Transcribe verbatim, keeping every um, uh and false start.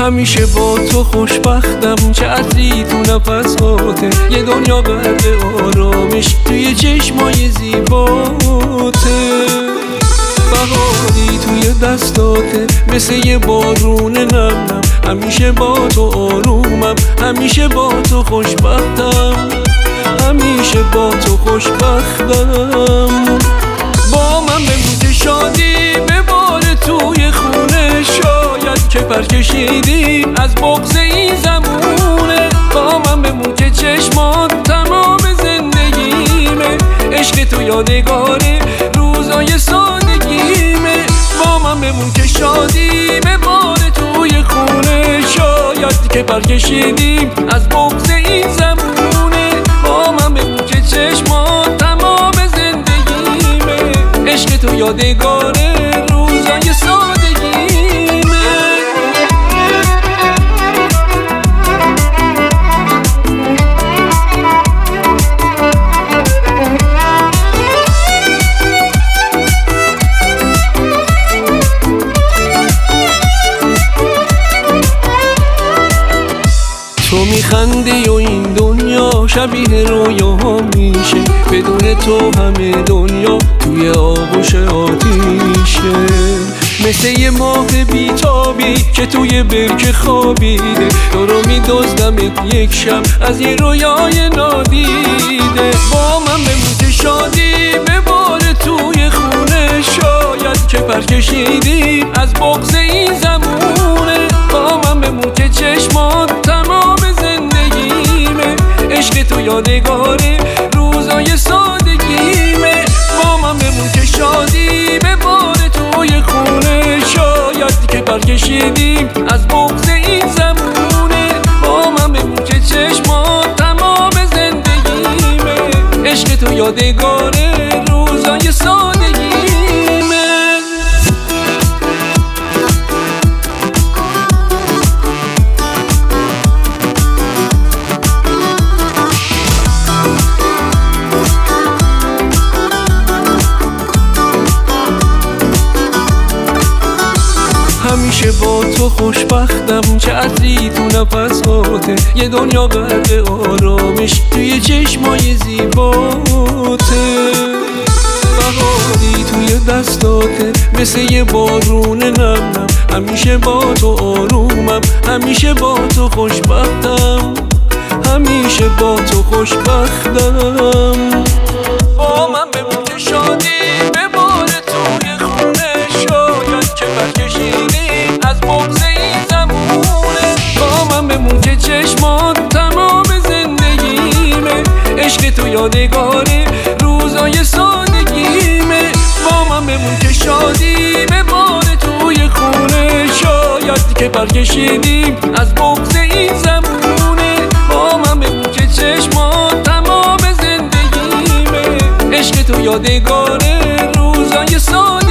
همیشه با تو خوشبختم، چه عطری تو نفساته، یه دنیا غرق آرامش توی چشمای زیباته. بهاری توی دستاته مثل یه بارون نم نم، همیشه با تو آرومم، همیشه با تو خوشبختم، همیشه با تو خوشبختم. با من بمون شادی بباره توی خونه، شاید که پر کشیدیم از بغض این زمونه. با من بمون که چشمات تمام زندگیمه، عشق تو یادگاره روزای سادگیمه. با من بمون که شادی بباره توی خونه، شاید که پر کشیدیم از بغض این زمونه. با من بمون که چشمات تمام زندگیمه، عشق تو یادگاره روزای سادگیمه. تو میخندی و این دنیا شبیه رویاها میشه، بدون تو همه دنیا توی آغوش آتیشه. مثل یه ماه بیتابی که توی برکه خوابیده، تو رو میدزدمت یک شب از یه رویای نادیده. با من بمون که شادی بباره توی خونه، شاید که پر کشیدیم از بغض این زمونه. با من بمون که چشمات تمام زندگیمه، عشق تو یادگاره روزای سادگیمه. با من بمون که شادی بباره توی خونه، شاید که پر کشیدیم از بغض این زمونه. با من بمون که چشمات تمام زندگیمه، عشق تو یادگاره روزای سادگیمه. همیشه با تو خوشبختم، چه عطری تو نفساته، یه دنیا غرق آرامش توی چشمای زیباته. بهاری توی دستاته مثل یه بارون نم نم، همیشه با تو آرومم، همیشه با تو خوشبختم، همیشه با تو خوشبختم. با من بمون که شادی بباره توی خونه، شاید که پر کشیدیم از بغض این زمونه. با من بمون که چشمات تمام زندگیمه، عشق تو یادگاره روزای سادگیمه. با من بمون که شادی بباره توی خونه، شاید که پر کشیدیم از بغض این زمونه. با من بمون که چشمات تمام زندگیمه، عشق تو یادگاره روزای سادگیمه.